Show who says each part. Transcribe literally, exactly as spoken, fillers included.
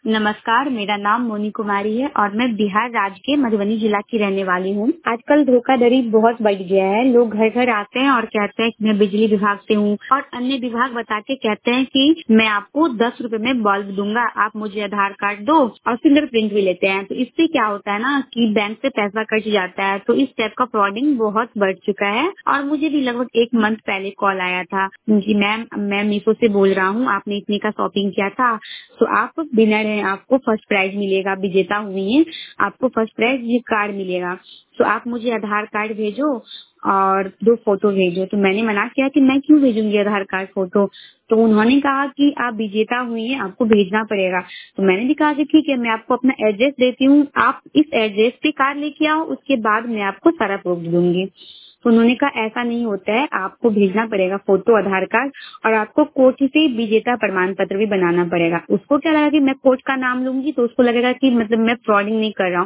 Speaker 1: नमस्कार, मेरा नाम मोनी कुमारी है और मैं बिहार राज्य के मधुबनी जिला की रहने वाली हूँ। आजकल धोखाधड़ी बहुत बढ़ गया है। लोग घर-घर आते हैं और कहते हैं कि मैं बिजली विभाग से हूँ और अन्य विभाग बता के कहते हैं कि मैं आपको दस रुपए में बल्ब दूंगा, आप मुझे आधार कार्ड दो और फिंगरप्रिंट भी लेते हैं। तो इससे क्या होता है ना कि बैंक से पैसा कट जाता है। तो इस टाइप का फ्रॉडिंग बहुत बढ़ चुका है और मुझे भी लगभग एक मंथ पहले कॉल आया था कि मैम मैं मीशो से बोल रहा हूँ, आपने इतने का शॉपिंग किया था तो आप विनर हैं, आपको फर्स्ट प्राइज मिलेगा, विजेता हुई हैं, आपको फर्स्ट प्राइज ये कार्ड मिलेगा। तो आप मुझे आधार कार्ड भेजो और दो फोटो भेजो। तो मैंने मना किया कि मैं क्यों भेजूंगी आधार कार्ड फोटो। तो उन्होंने कहा कि आप विजेता हुई हैं, आपको भेजना पड़ेगा। तो मैंने भी कहा कि ठीक है, मैं आपको अपना एड्रेस देती हूँ, आप इस एड्रेस पे कार्ड लेके आओ, उसके बाद मैं आपको सारा प्रूफ दूंगी। तो उन्होंने कहा ऐसा नहीं होता है, आपको भेजना पड़ेगा फोटो, आधार कार्ड और आपको कोर्ट से विजेता प्रमाण पत्र भी बनाना पड़ेगा। उसको क्या लगा कि मैं कोर्ट का नाम लूंगी तो उसको लगेगा कि मतलब मैं फ्रॉडिंग नहीं कर रहा हूँ।